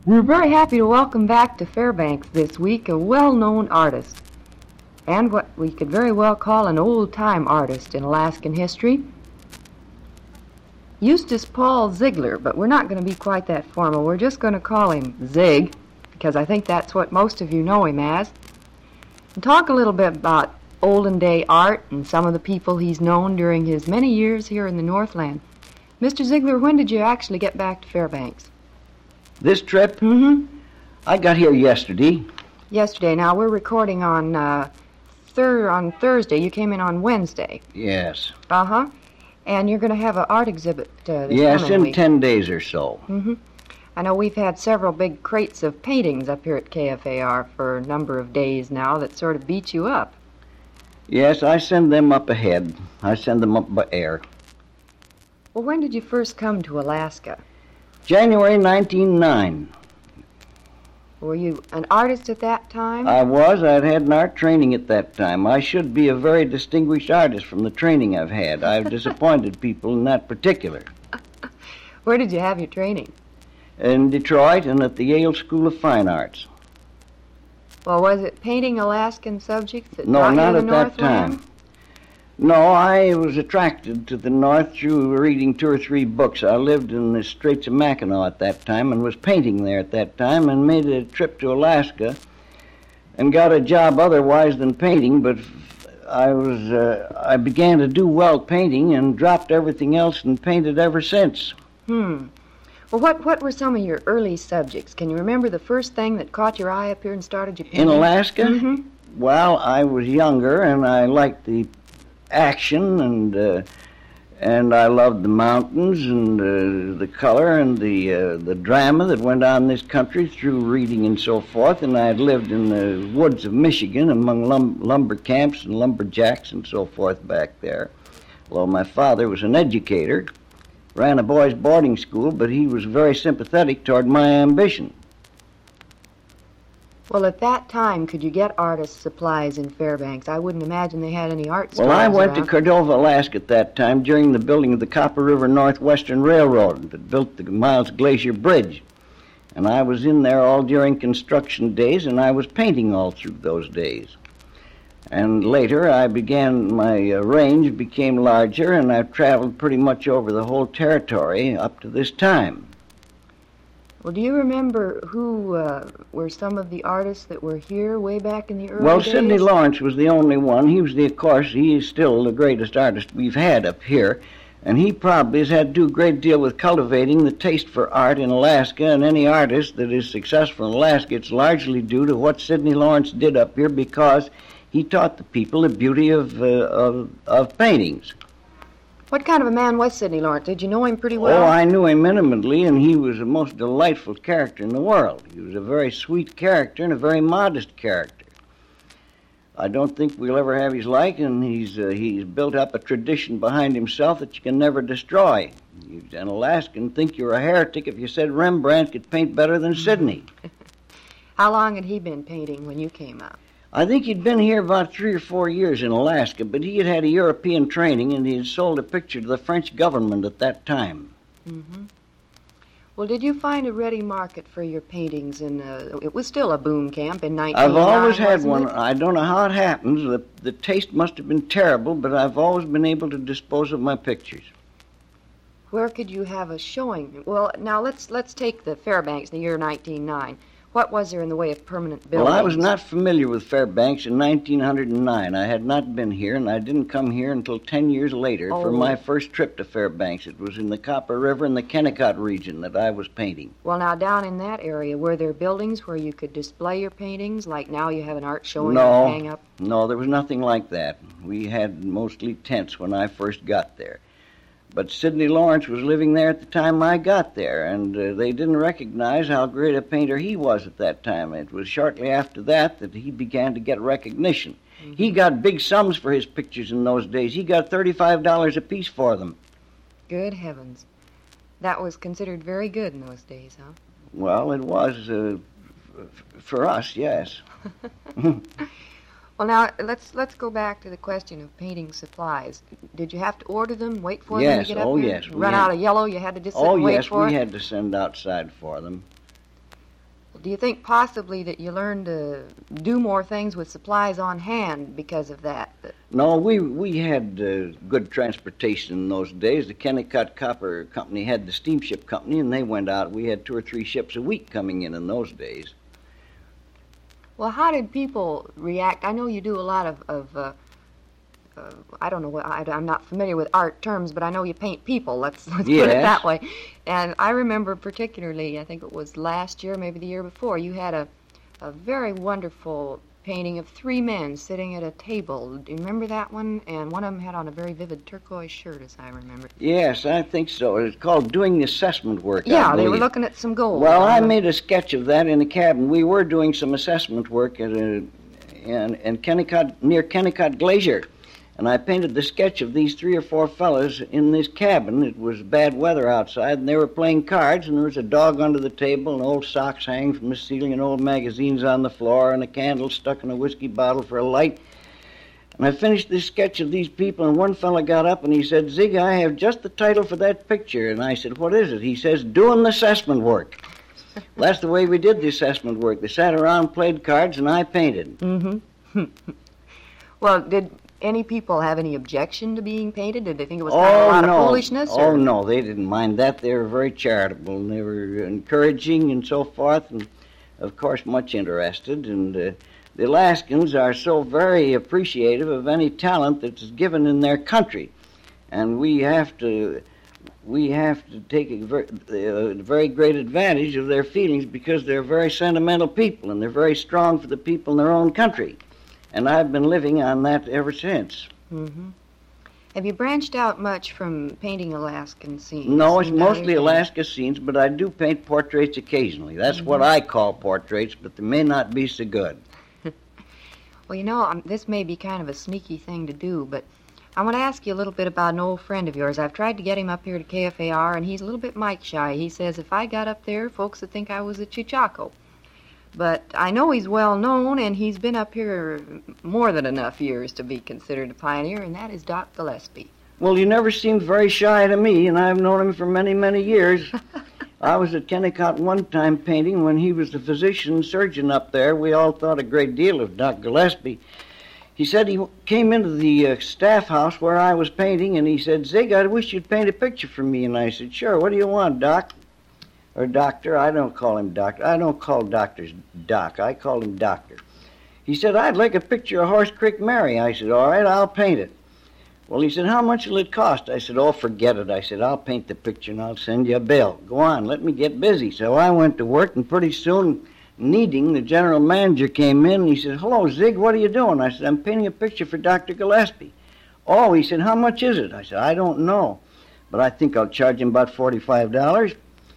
We're very happy to welcome back to Fairbanks this week a well-known artist, and what we could very well call an old-time artist in Alaskan history, Eustace Paul Ziegler, but we're not going to be quite that formal. We're just going to call him Zig, because I think that's what most of you know him as, and talk a little bit about olden-day art and some of the people he's known during his many years here in the Northland. Mr. Ziegler, when did you actually get back to Fairbanks? This trip? Mm-hmm. I got here yesterday. Yesterday. Now, we're recording on Thursday. You came in on Wednesday. Yes. Uh-huh. And you're going to have an art exhibit this Yes, coming in week. 10 days or so. Mm-hmm. I know we've had several big crates of paintings up here at KFAR for a number of days now that sort of beat you up. Yes, I send them up ahead. I send them up by air. Well, when did you first come to Alaska? January 1909. Were you an artist at that time? I was. I'd had an art training at that time. I should be a very distinguished artist from the training I've had. I've disappointed people in that particular. Where did you have your training? In Detroit and at the Yale School of Fine Arts. Well, was it painting Alaskan subjects that No, brought you not to at the that Northland? time. No, I was attracted to the North through reading 2 or 3 books. I lived in the Straits of Mackinac at that time and was painting there at that time and made a trip to Alaska and got a job otherwise than painting, but I began to do well painting and dropped everything else and painted ever since. Well, what were some of your early subjects? Can you remember the first thing that caught your eye up here and started you painting? In Alaska? Mm-hmm. Well, I was younger and I liked the action and I loved the mountains and the color and the drama that went on in this country through reading and so forth. And I had lived in the woods of Michigan among lumber camps and lumberjacks and so forth back there. Although my father was an educator, ran a boys' boarding school, but he was very sympathetic toward my ambition. Well, at that time, could you get artist supplies in Fairbanks? I wouldn't imagine they had any art stores Well, I went around. to Cordova, Alaska at that time during the building of the Copper River Northwestern Railroad that built the Miles Glacier Bridge. And I was in there all during construction days, and I was painting all through those days. And later, my range became larger, and I've traveled pretty much over the whole territory up to this time. Well, do you remember who were some of the artists that were here way back in the early Well, days? Sidney Lawrence was the only one. Of course, he is still the greatest artist we've had up here, and he probably has had to do a great deal with cultivating the taste for art in Alaska, and any artist that is successful in Alaska, it's largely due to what Sidney Lawrence did up here because he taught the people the beauty of paintings. What kind of a man was Sidney Lawrence? Did you know him pretty well? Oh, I knew him intimately, and he was the most delightful character in the world. He was a very sweet character and a very modest character. I don't think we'll ever have his like, and he's built up a tradition behind himself that you can never destroy. An Alaskan think you're a heretic if you said Rembrandt could paint better than Sidney. How long had he been painting when you came up? I think he'd been here about 3 or 4 years in Alaska, but he had had a European training, and he had sold a picture to the French government at that time. Mm-hmm. Well, did you find a ready market for your paintings? It was still a boom camp in 1909, I've always had wasn't one. it? I don't know how it happens. The taste must have been terrible, but I've always been able to dispose of my pictures. Where could you have a showing? Well, now let's take the Fairbanks in the year 1909. What was there in the way of permanent buildings? Well, I was not familiar with Fairbanks in 1909. I had not been here, and I didn't come here until 10 years later for my first trip to Fairbanks. It was in the Copper River and the Kennecott region that I was painting. Well, now, down in that area, were there buildings where you could display your paintings? Like now you have an art showing No, and hang up? No, there was nothing like that. We had mostly tents when I first got there. But Sidney Lawrence was living there at the time I got there, and they didn't recognize how great a painter he was at that time. It was shortly after that he began to get recognition. Mm-hmm. He got big sums for his pictures in those days. He got $35 a piece for them. Good heavens. That was considered very good in those days, huh? Well, it was for us, yes. Well, now, let's go back to the question of painting supplies. Did you have to order them, wait for them Yes, to get up oh here? yes. Run out of yellow, you had to just sit and wait for we it? had to send outside for them. Do you think possibly that you learned to do more things with supplies on hand because of that? No, we had good transportation in those days. The Kennecott Copper Company had the steamship company, and they went out. We had 2 or 3 ships a week coming in those days. Well, how did people react? I know you do a lot of I don't know, I'm not familiar with art terms, but I know you paint people, let's put it that way. And I remember particularly, I think it was last year, maybe the year before, you had a very wonderful painting of 3 men sitting at a table. Do you remember that one? And one of them had on a very vivid turquoise shirt, as I remember. Yes, I think so. It's called doing the assessment work. Yeah, they were looking at some gold. Well, I made a sketch of that in the cabin. We were doing some assessment work in Kennecott, near Kennecott Glacier. And I painted the sketch of these 3 or 4 fellas in this cabin. It was bad weather outside, and they were playing cards, and there was a dog under the table, and old socks hanging from the ceiling, and old magazines on the floor, and a candle stuck in a whiskey bottle for a light. And I finished this sketch of these people, and one fella got up, and he said, "Zig, I have just the title for that picture." And I said, "What is it?" He says, "Doing the assessment work." That's the way we did the assessment work. They sat around, played cards, and I painted. Mm-hmm. Well, did any people have any objection to being painted? Did they think it was kind of a lot of foolishness? Oh, no, they didn't mind that. They were very charitable, and they were encouraging and so forth, and, of course, much interested. And the Alaskans are so very appreciative of any talent that's given in their country. And we have to take a very great advantage of their feelings because they're very sentimental people, and they're very strong for the people in their own country. And I've been living on that ever since. Mm-hmm. Have you branched out much from painting Alaskan scenes? No, it's mostly Alaska scenes, but I do paint portraits occasionally. That's what I call portraits, but they may not be so good. Well, you know, this may be kind of a sneaky thing to do, but I want to ask you a little bit about an old friend of yours. I've tried to get him up here to KFAR, and he's a little bit mic shy. He says if I got up there, folks would think I was a Chichaco. But I know he's well known, and he's been up here more than enough years to be considered a pioneer, and that is Doc Gillespie. Well, you never seemed very shy to me, and I've known him for many, many years. I was at Kennecott one time painting when he was the physician surgeon up there. We all thought a great deal of Doc Gillespie. He said he came into the staff house where I was painting, and he said, "Zig, I wish you'd paint a picture for me." And I said, "Sure, what do you want, Doc?" Or doctor. I don't call him doctor. I don't call doctors Doc. I call him doctor. He said, "I'd like a picture of Horse Creek Mary." I said, "All right, I'll paint it." Well, he said, "How much will it cost?" I said, "Oh, forget it." I said, "I'll paint the picture and I'll send you a bill. Go on, let me get busy." So I went to work, and pretty soon, Needing, the general manager, came in, and he said, "Hello, Zig, what are you doing?" I said, "I'm painting a picture for Dr. Gillespie." "Oh," he said, "how much is it?" I said, "I don't know, but I think I'll charge him about $45.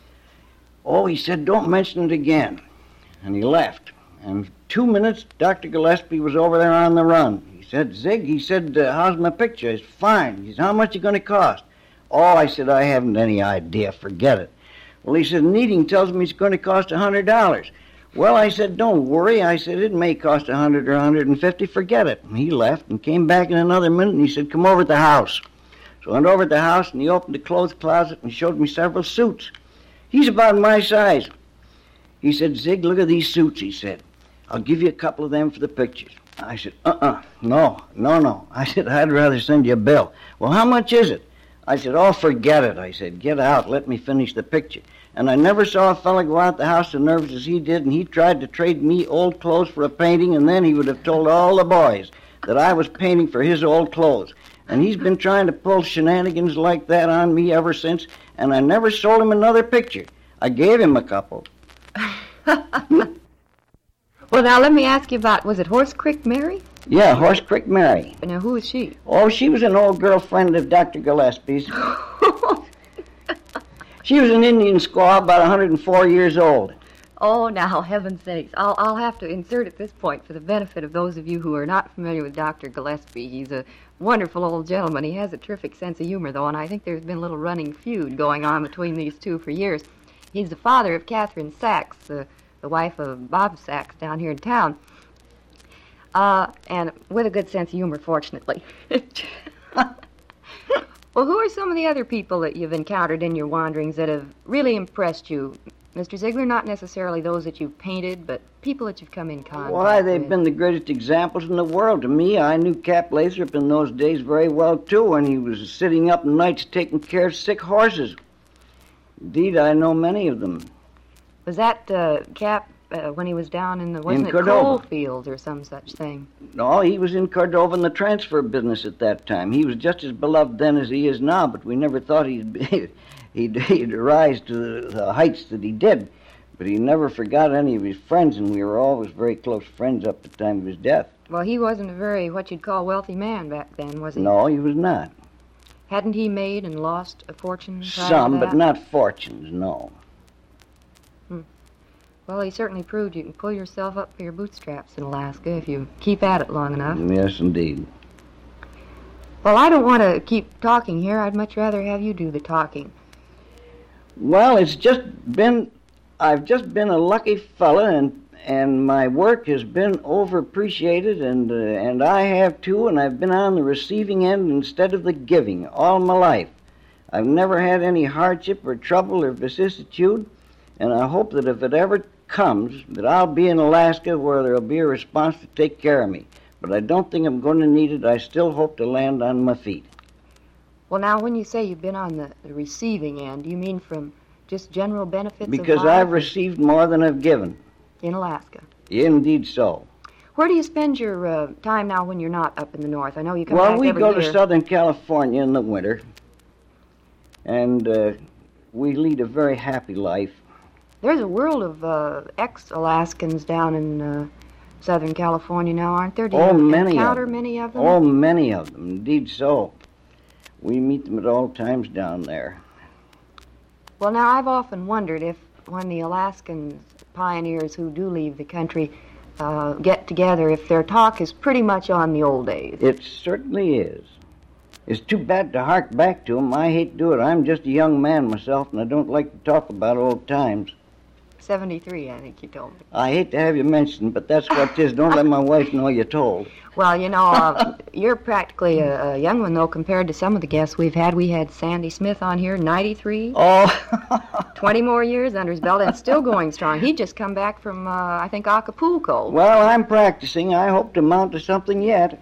"Oh," he said, "don't mention it again." And he left. And 2 minutes, Dr. Gillespie was over there on the run. He said, "Zig," he said, "how's my picture?" I said, "Fine." He said, "How much is it going to cost?" "Oh," I said, "I haven't any idea. Forget it." Well, he said, "Needing tells me it's going to cost $100. Well, I said, "Don't worry." I said, "It may cost $100 or $150. Forget it." And he left and came back in another minute, and he said, "Come over to the house." So I went over to the house, and he opened the clothes closet and showed me several suits. He's about my size. He said, "Zig, look at these suits," he said. "I'll give you a couple of them for the pictures." I said, no. I said, "I'd rather send you a bill." "Well, how much is it?" I said, "Oh, forget it." I said, "Get out, let me finish the picture." And I never saw a fella go out the house as nervous as he did, and he tried to trade me old clothes for a painting, and then he would have told all the boys that I was painting for his old clothes. And he's been trying to pull shenanigans like that on me ever since, and I never sold him another picture. I gave him a couple. Well, now let me ask you about, was it Horse Creek Mary? Yeah, Horse Creek Mary. Now, who is she? Oh, she was an old girlfriend of Dr. Gillespie's. She was an Indian squaw, about 104 years old. Oh, now, heaven's sakes. I'll have to insert at this point for the benefit of those of you who are not familiar with Dr. Gillespie. He's a wonderful old gentleman. He has a terrific sense of humor, though, and I think there's been a little running feud going on between these two for years. He's the father of Catherine Sachs, the wife of Bob Sachs down here in town, and with a good sense of humor, fortunately. Well, who are some of the other people that you've encountered in your wanderings that have really impressed you, Mr. Ziegler, not necessarily those that you've painted, but people that you've come in contact Why, they've with. been the greatest examples in the world to me. I knew Cap Lathrop in those days very well, too, when he was sitting up nights taking care of sick horses. Indeed, I know many of them. Was that Cap when he was down in the, wasn't it Cordova. coal fields or some such thing? No, he was in Cordova in the transfer business at that time. He was just as beloved then as he is now, but we never thought he'd rise to the heights that he did. But he never forgot any of his friends, and we were always very close friends up to the time of his death. Well, he wasn't a very, what you'd call, wealthy man back then, was he? No, he was not. Hadn't he made and lost a fortune? prior to Some, that? but not fortunes, no. Well, he certainly proved you can pull yourself up by your bootstraps in Alaska if you keep at it long enough. Yes, indeed. Well, I don't want to keep talking here. I'd much rather have you do the talking. Well, I've just been a lucky fella, and my work has been overappreciated, and I have too, and I've been on the receiving end instead of the giving all my life. I've never had any hardship or trouble or vicissitude, and I hope that if it ever comes, that I'll be in Alaska where there'll be a response to take care of me. But I don't think I'm going to need it. I still hope to land on my feet. Well, now, when you say you've been on the receiving end, you mean from just general benefits Because of life I've received more than I've given. in Alaska? Indeed so. Where do you spend your time now when you're not up in the north? I know you come Well, back we every go year. to Southern California in the winter, and we lead a very happy life. There's a world of ex-Alaskans down in Southern California now, aren't there? Do you encounter many of them? Oh, many of them. Indeed so. We meet them at all times down there. Well, now, I've often wondered if when the Alaskan pioneers who do leave the country get together, if their talk is pretty much on the old days. It certainly is. It's too bad to hark back to them. I hate to do it. I'm just a young man myself, and I don't like to talk about old times. 73, I think you told me. I hate to have you mention, but that's what it is. Don't let my wife know you told. Well, you know, you're practically a young one, though, compared to some of the guests we've had. We had Sandy Smith on here, 93. Oh. 20 more years under his belt, and still going strong. He'd just come back from, I think, Acapulco. Well, I'm practicing. I hope to mount to something yet.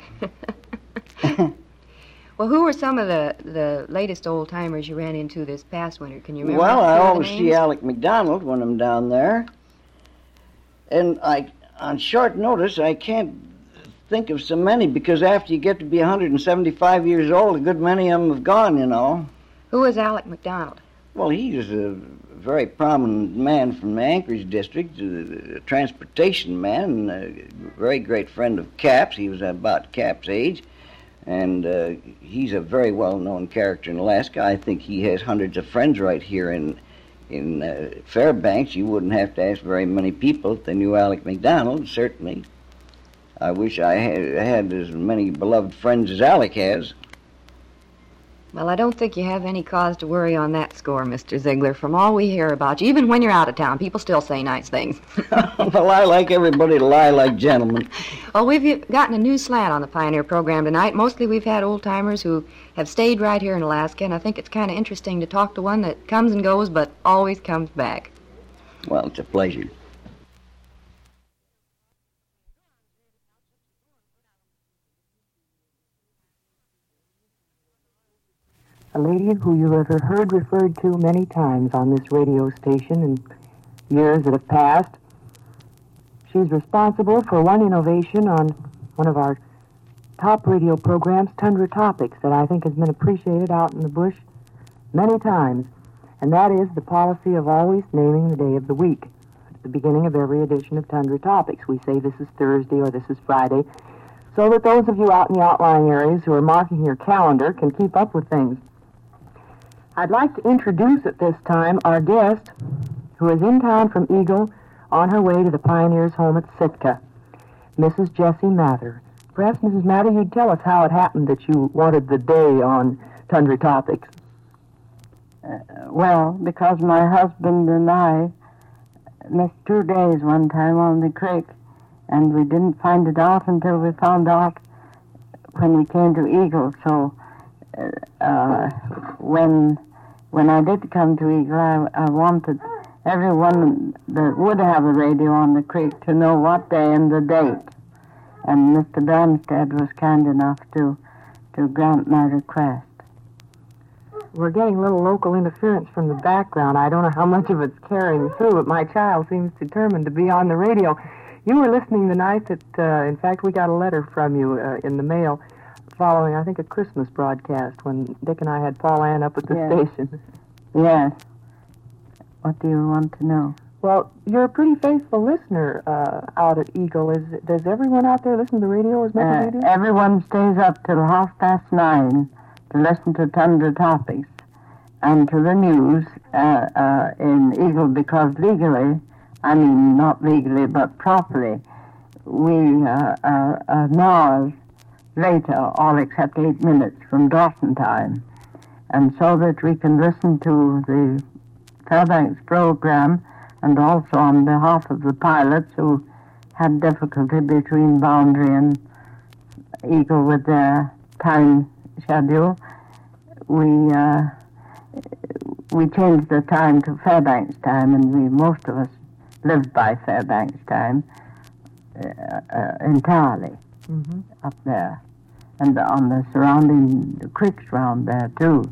Well, who were some of the latest old-timers you ran into this past winter? Can you remember? Well, I some of the always see names? Alec McDonald when I'm down there. And on short notice, I can't think of so many, because after you get to be 175 years old, a good many of them have gone, you know. Who was Alec McDonald? Well, he's a very prominent man from the Anchorage district, a transportation man, and a very great friend of Cap's. He was about Cap's age. And he's a very well-known character in Alaska. I think he has hundreds of friends right here in Fairbanks. You wouldn't have to ask very many people if they knew Alec McDonald, certainly. I wish I had as many beloved friends as Alec has. Well, I don't think you have any cause to worry on that score, Mr. Ziegler. From all we hear about you, even when you're out of town, people still say nice things. Well, I like everybody to lie like gentlemen. Well, we've gotten a new slant on the Pioneer program tonight. Mostly we've had old-timers who have stayed right here in Alaska, and I think it's kind of interesting to talk to one that comes and goes but always comes back. Well, it's a pleasure. A lady who you have heard referred to many times on this radio station in years that have passed. She's responsible for one innovation on one of our top radio programs, Tundra Topics, that I think has been appreciated out in the bush many times, and that is the policy of always naming the day of the week. At the beginning of every edition of Tundra Topics, we say this is Thursday or this is Friday, so that those of you out in the outlying areas who are marking your calendar can keep up with things. I'd like to introduce at this time our guest, who is in town from Eagle on her way to the Pioneers' home at Sitka, Mrs. Jessie Mather. Perhaps, Mrs. Mather, you'd tell us how it happened that you wanted the day on Tundra Topics. Well, because my husband and I missed 2 days one time on the creek, and we didn't find it out until we found out when we came to Eagle. So when I did come to Eagle, I wanted everyone that would have a radio on the creek to know what day and the date. And Mr. Bernstead was kind enough to grant my request. We're getting a little local interference from the background. I don't know how much of it's carrying through, but my child seems determined to be on the radio. You were listening the night that, in fact, we got a letter from you in the mail following, I think, a Christmas broadcast when Dick and I had Paul Ann up at the station. Yes. What do you want to know? Well, you're a pretty faithful listener out at Eagle. Does everyone out there listen to the radio as much as you do? Everyone stays up till 9:30 to listen to Tundra Topics and to the news in Eagle, because legally, I mean not legally but properly, we are an hour later, all except 8 minutes from Dawson time. And so that we can listen to the Fairbanks program, and also on behalf of the pilots who had difficulty between Boundary and Eagle with their time schedule, we changed the time to Fairbanks time, and most of us lived by Fairbanks time entirely up there, and on the surrounding creeks around there too.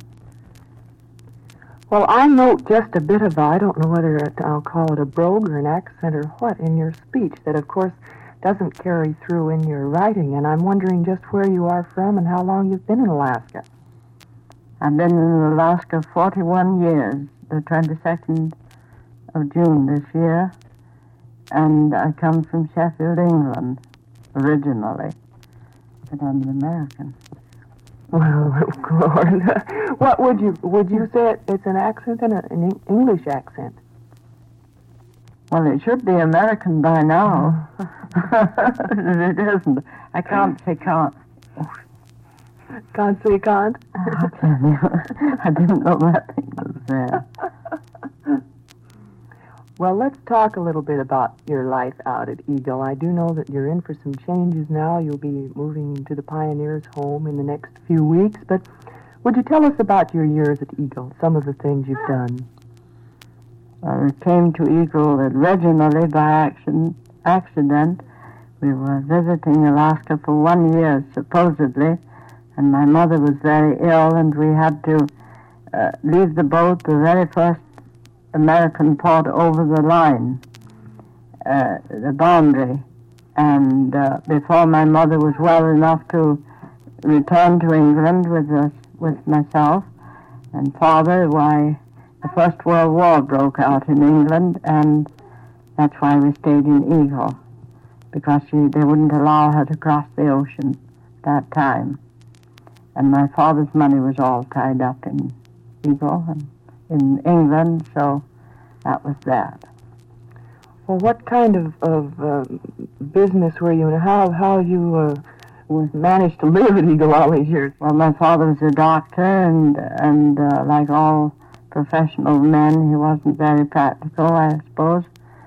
Well, I note just a bit of, I don't know whether I'll call it a brogue or an accent or what, in your speech that, of course, doesn't carry through in your writing, and I'm wondering just where you are from and how long you've been in Alaska. I've been in Alaska 41 years, the 22nd of June this year, and I come from Sheffield, England, originally, but I'm an American. Well, Lord, what would you say it's an accent and an English accent? Well, it should be American by now. It isn't. I can't say can't. Can't say can't? I tell you, I didn't know that thing was there. Well, let's talk a little bit about your life out at Eagle. I do know that you're in for some changes now. You'll be moving to the Pioneers' home in the next few weeks, but would you tell us about your years at Eagle, some of the things you've done? We came to Eagle originally by accident. We were visiting Alaska for 1 year, supposedly, and my mother was very ill, and we had to leave the boat the very first American port over the line, the Boundary, and before my mother was well enough to return to England with myself and father, why the First World War broke out in England, and that's why we stayed in Eagle, because they wouldn't allow her to cross the ocean that time. And my father's money was all tied up in Eagle and in England, so that was that. Well, what kind of business were you in? How you managed to live at Eagle all these years? Well, my father was a doctor, and like all professional men, he wasn't very practical, I suppose.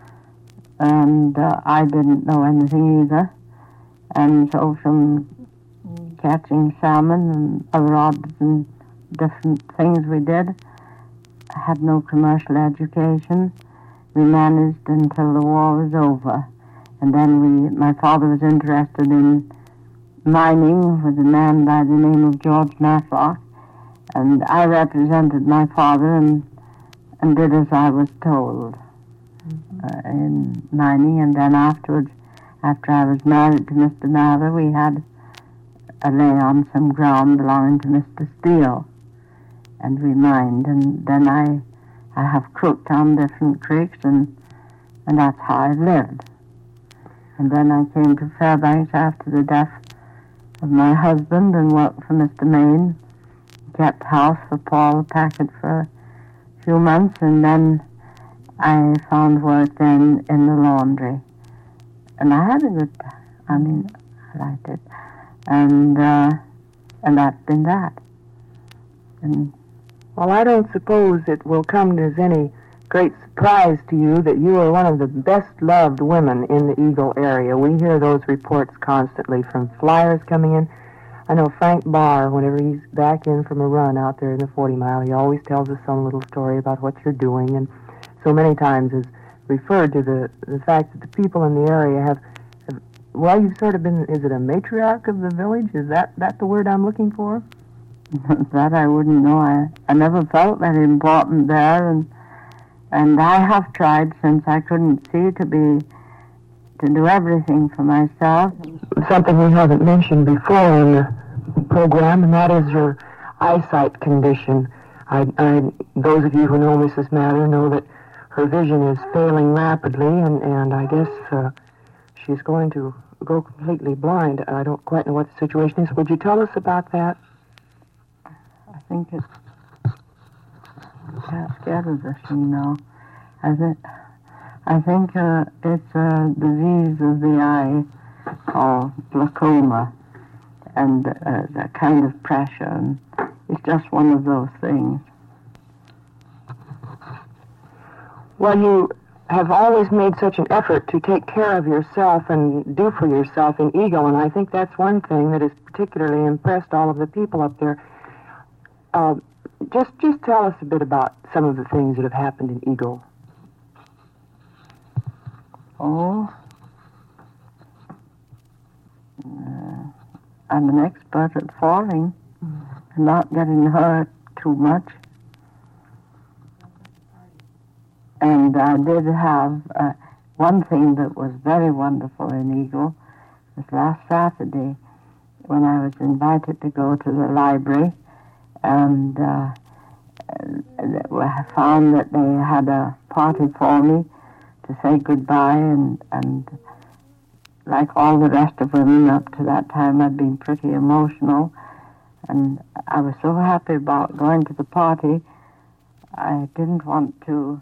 And I didn't know anything either. And so from catching salmon and other odds and different things we did, I had no commercial education. We managed until the war was over. And then my father was interested in mining with a man by the name of George Matlock. And I represented my father and did as I was told in mining. And then afterwards, after I was married to Mr. Mather, we had a lay on some ground belonging to Mr. Steele. And we mined. And then I have cooked on different creeks, and that's how I lived. And then I came to Fairbanks after the death of my husband and worked for Mr. Main. Kept house for Paul Packard for a few months, and then I found work then in the laundry. And I had a good time. I mean, I liked it. And that's been that. And well, I don't suppose it will come as any great surprise to you that you are one of the best-loved women in the Eagle area. We hear those reports constantly from flyers coming in. I know Frank Barr, whenever he's back in from a run out there in the 40 Mile, he always tells us some little story about what you're doing. And so many times has referred to the fact that the people in the area have well, you've sort of been, is it a matriarch of the village? Is that the word I'm looking for? That I wouldn't know. I never felt that important there, and I have tried since I couldn't see to do everything for myself. Something we haven't mentioned before in the program, and that is your eyesight condition. Those of you who know Mrs. Mather know that her vision is failing rapidly, and I guess she's going to go completely blind. I don't quite know what the situation is. Would you tell us about that? I think it's... I'm scared of this, you know. I think it's a disease of the eye called glaucoma, and a kind of pressure, and it's just one of those things. Well, you have always made such an effort to take care of yourself and do for yourself in Eagle, and I think that's one thing that has particularly impressed all of the people up there. Just tell us a bit about some of the things that have happened in Eagle. Oh, I'm an expert at falling, not getting hurt too much. And I did have one thing that was very wonderful in Eagle. It was last Saturday when I was invited to go to the library, and I found that they had a party for me to say goodbye, and like all the rest of women up to that time, I'd been pretty emotional, and I was so happy about going to the party, I didn't want to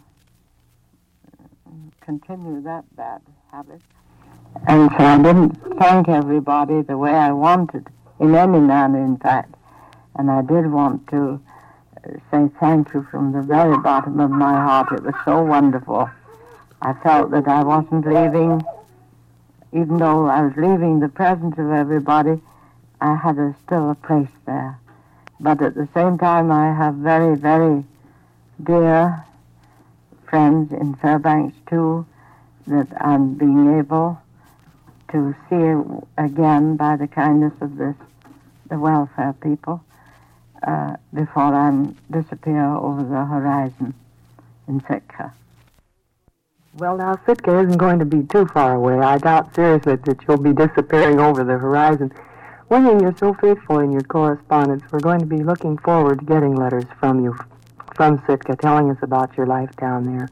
continue that bad habit. And so I didn't thank everybody the way I wanted, in any manner, in fact. And I did want to say thank you from the very bottom of my heart. It was so wonderful. I felt that I wasn't leaving, even though I was leaving the presence of everybody, I had still a place there. But at the same time, I have very, very dear friends in Fairbanks, too, that I'm being able to see again by the kindness of the welfare people, before I disappear over the horizon in Sitka. Well, now, Sitka isn't going to be too far away. I doubt seriously that you'll be disappearing over the horizon. William, you're so faithful in your correspondence. We're going to be looking forward to getting letters from you from Sitka, telling us about your life down there.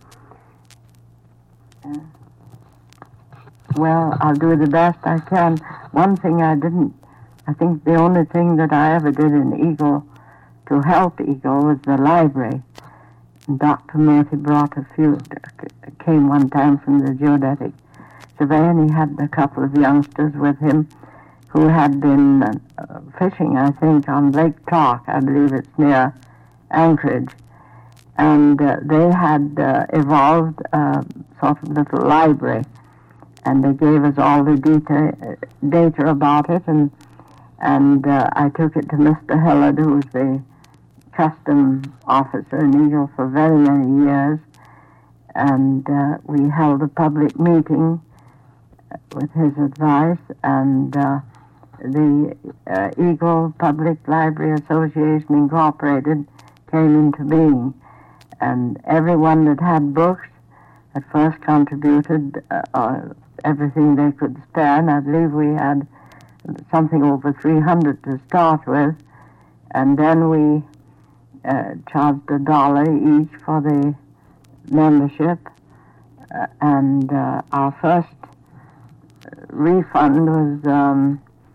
Well, I'll do the best I can. One thing I think the only thing that I ever did in Eagle to help Eagle was the library. And Dr. Murphy came one time from the geodetic survey, and he had a couple of youngsters with him who had been fishing, I think, on Lake Clark. I believe it's near Anchorage. And they had evolved a sort of little library, and they gave us all the data about it, and I took it to Mr. Hillard, who was the custom officer in Eagle for very many years, and we held a public meeting with his advice, and the Eagle Public Library Association Incorporated came into being. And everyone that had books at first contributed everything they could spare, and I believe we had something over 300 to start with, and then we charged $1 each for the membership, and our first refund was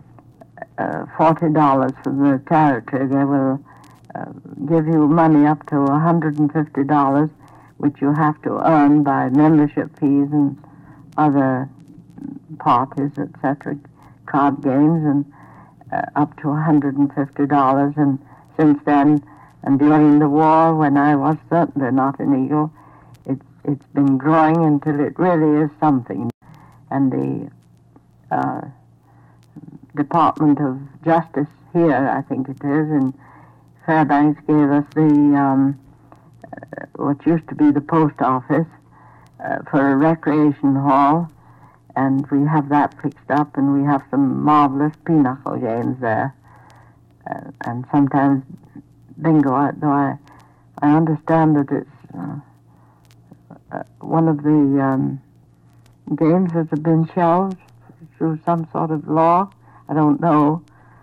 $40 for the territory. They will give you money up to $150, which you have to earn by membership fees and other parties, etc., card games, and up to $150. And since then, and during the war, when I was certainly not in Eagle, it's been growing until it really is something. And the Department of Justice here, I think it is, in Fairbanks, gave us the what used to be the post office for a recreation hall, and we have that fixed up, and we have some marvelous pinochle games there, and sometimes bingo, though I understand that it's one of the games that have been shelved through some sort of law. I don't know.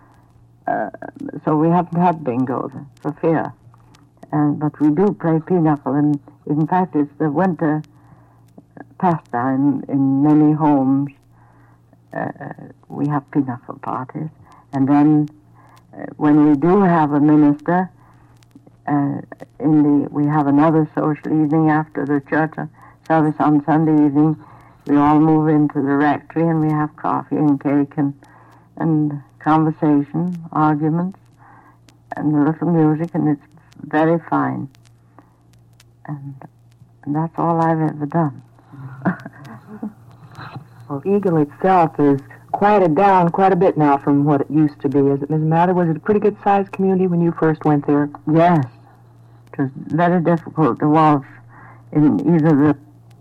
So we haven't had bingo for fear. But we do play pinochle, and in fact it's the winter pastime in many homes. We have pinochle parties. And then when we do have a minister, we have another social evening after the church service on Sunday evening. We all move into the rectory and we have coffee and cake and conversation, arguments, and a little music, and it's very fine. And that's all I've ever done. Well, Eagle itself is quieted down quite a bit now from what it used to be. Is it, Ms. Mather? Was it a pretty good-sized community when you first went there? Yes. It was very difficult to walk in either the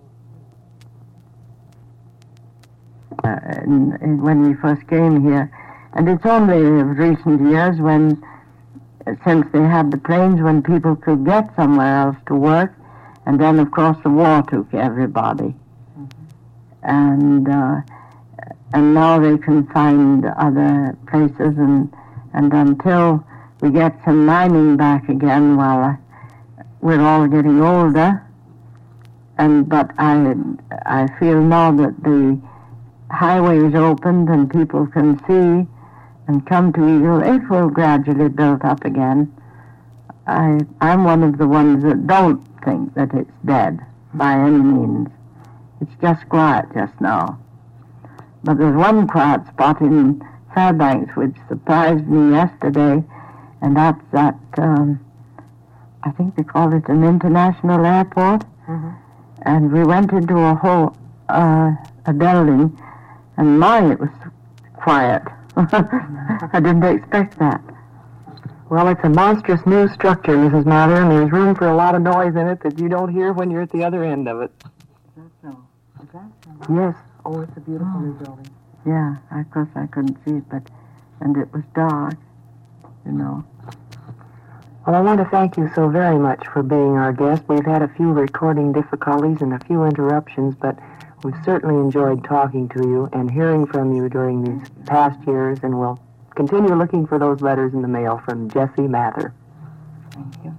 when we first came here. And it's only of recent years when, since they had the planes, when people could get somewhere else to work, and then, of course, the war took everybody. And now they can find other places, and until we get some mining back again, well, we're all getting older, but I feel now that the highway is opened and people can see and come to Eagle, it will gradually build up again. I'm one of the ones that don't think that it's dead by any means. It's just quiet just now. But there's one quiet spot in Fairbanks which surprised me yesterday, and that's that, I think they call it an international airport. Mm-hmm. And we went into a building, and my, it was quiet. I didn't expect that. Well, it's a monstrous new structure, Mrs. Mather, and there's room for a lot of noise in it that you don't hear when you're at the other end of it. Is that so? Yes. Oh, it's a beautiful new building. Yeah, of course I couldn't see it, and it was dark, you know. Well, I want to thank you so very much for being our guest. We've had a few recording difficulties and a few interruptions, but we've certainly enjoyed talking to you and hearing from you during these past years, and we'll continue looking for those letters in the mail from Jessie Mather. Thank you.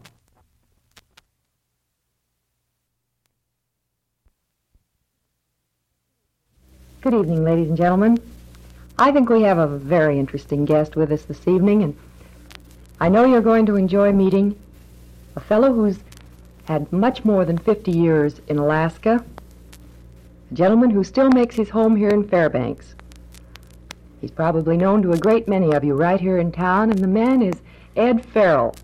Good evening, ladies and gentlemen. I think we have a very interesting guest with us this evening, and I know you're going to enjoy meeting a fellow who's had much more than 50 years in Alaska, a gentleman who still makes his home here in Fairbanks. He's probably known to a great many of you right here in town, and the man is Ed Farrell.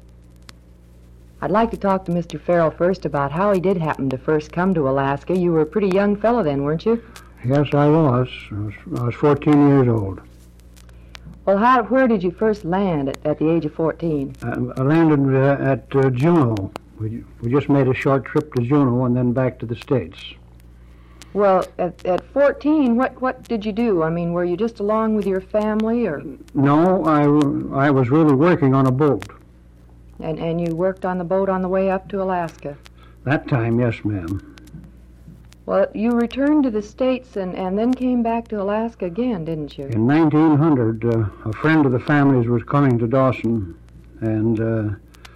I'd like to talk to Mr. Farrell first about how he did happen to first come to Alaska. You were a pretty young fellow then, weren't you? Yes, I was. I was 14 years old. Well, where did you first land at the age of 14? I landed at Juneau. We just made a short trip to Juneau and then back to the States. Well, at 14, what did you do? I mean, were you just along with your family, or? No, I was really working on a boat. And you worked on the boat on the way up to Alaska? That time, yes, ma'am. Well, you returned to the States and then came back to Alaska again, didn't you? In 1900, a friend of the family's was coming to Dawson, and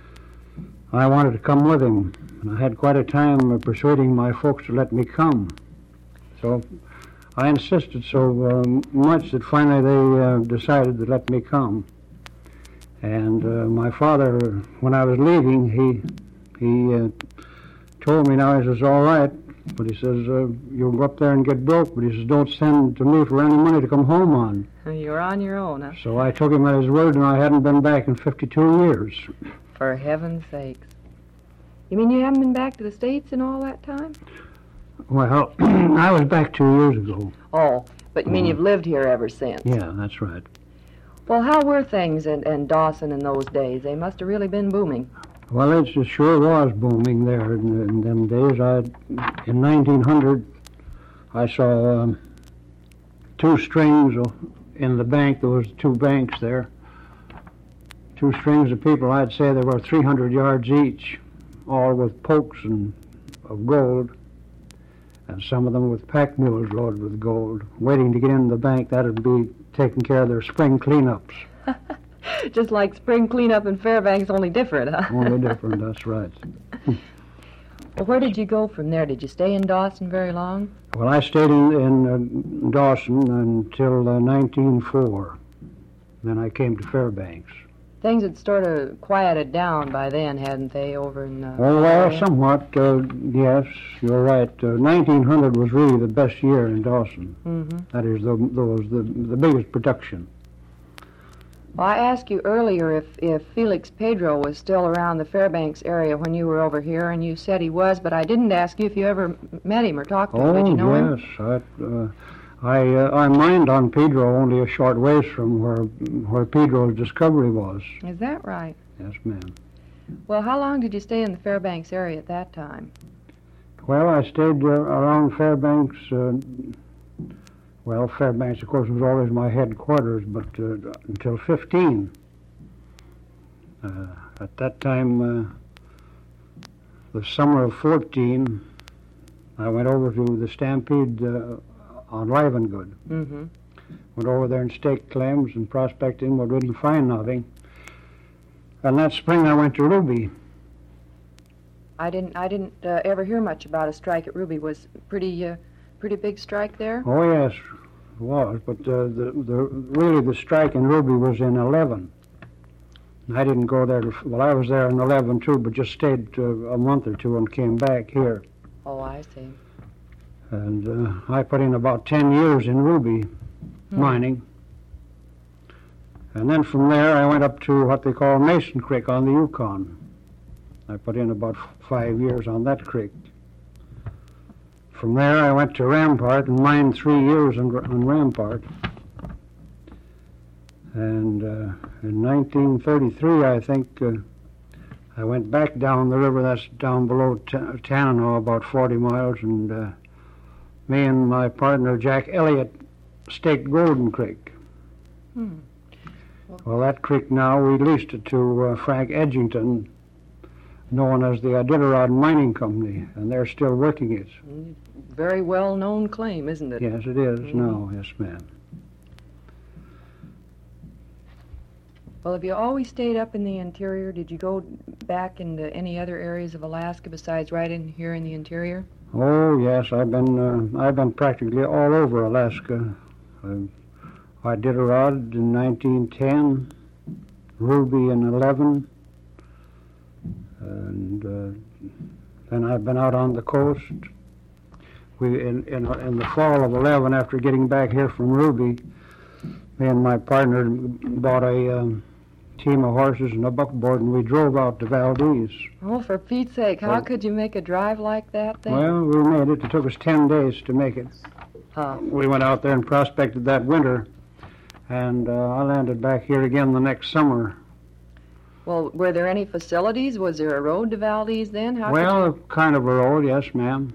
I wanted to come with him. And I had quite a time persuading my folks to let me come. So I insisted so much that finally they decided to let me come. And my father, when I was leaving, he told me now, he says, all right, but he says, you'll go up there and get broke, but he says, don't send to me for any money to come home on. You're on your own, huh? So I took him at his word, and I hadn't been back in 52 years. For heaven's sakes. You mean you haven't been back to the States in all that time? Well, I was back 2 years ago. Oh, but you mean you've lived here ever since? Yeah, that's right. Well, how were things in Dawson in those days? They must have really been booming. Well, it sure was booming there in them days. In 1900, I saw 2 strings in the bank. There was 2 banks there. 2 strings of people. I'd say they were 300 yards each, all with pokes of gold, and some of them with pack mules loaded with gold, waiting to get into the bank. That would be taking care of their spring cleanups. Just like spring cleanup in Fairbanks, only different, huh? Only different, that's right. Well, where did you go from there? Did you stay in Dawson very long? Well, I stayed in Dawson until 1904. Then I came to Fairbanks. Things had sort of quieted down by then, hadn't they, over in Oh, well, somewhat, yes, you're right. 1900 was really the best year in Dawson. Mm-hmm. That is, the biggest production. Well, I asked you earlier if Felix Pedro was still around the Fairbanks area when you were over here, and you said he was, but I didn't ask you if you ever met him or talked to him. Did you know him? Yes. I mined on Pedro only a short ways from where Pedro's discovery was. Is that right? Yes, ma'am. Well, how long did you stay in the Fairbanks area at that time? Well, I stayed around Fairbanks. Fairbanks, of course, was always my headquarters, but until 15. At that time, the summer of 14, I went over to the Stampede on Livengood. Mm-hmm. Went over there and staked claims and prospecting, but didn't find nothing. And that spring I went to Ruby. I didn't ever hear much about a strike at Ruby. Was pretty big strike there? Oh yes, it was. But really the strike in Ruby was in 11. I didn't go there. I was there in 11 too, but just stayed a month or two and came back here. Oh, I see. And I put in about 10 years in Ruby mining. And then from there I went up to what they call Mason Creek on the Yukon. I put in about 5 years on that creek. From there I went to Rampart and mined 3 years on Rampart. And in 1933, I think, I went back down the river. That's down below Tanana, about 40 miles, and me and my partner, Jack Elliott, staked Golden Creek. Well, that creek now, we leased it to Frank Edgington, known as the Iditarod Mining Company, and they're still working it. Very well-known claim, isn't it? Yes, it is now. Yes, ma'am. Well, have you always stayed up in the interior? Did you go back into any other areas of Alaska besides right in here in the interior? Oh yes, I've been practically all over Alaska. Iditarod in 1910, Ruby in 11, and then I've been out on the coast. We in the fall of 11, after getting back here from Ruby, me and my partner bought a team of horses and a buckboard, and we drove out to Valdez. Oh, for Pete's sake, how could you make a drive like that then? Well, we made it. It took us 10 days to make it. Huh. We went out there and prospected that winter, and I landed back here again the next summer. Well, were there any facilities? Was there a road to Valdez then? Kind of a road, yes, ma'am.